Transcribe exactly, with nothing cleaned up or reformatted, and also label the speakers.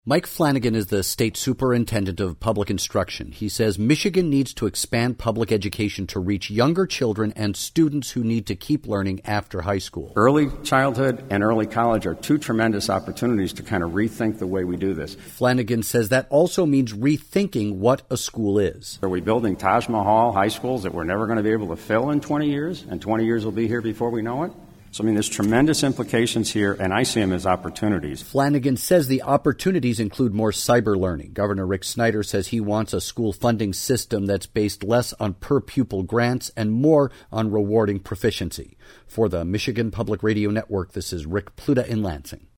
Speaker 1: Mike Flanagan is the state superintendent of public instruction. He says Michigan needs to expand public education to reach younger children and students who need to keep learning after high school.
Speaker 2: Early childhood and early college are two tremendous opportunities to kind of rethink the way we do this.
Speaker 1: Flanagan says that also means rethinking what a school is.
Speaker 2: Are we building Taj Mahal high schools that we're never going to be able to fill in twenty years, and twenty years will be here before we know it? So, I mean, there's tremendous implications here, and I see them as opportunities.
Speaker 1: Flanagan says the opportunities include more cyber learning. Governor Rick Snyder says he wants a school funding system that's based less on per-pupil grants and more on rewarding proficiency. For the Michigan Public Radio Network, this is Rick Pluta in Lansing.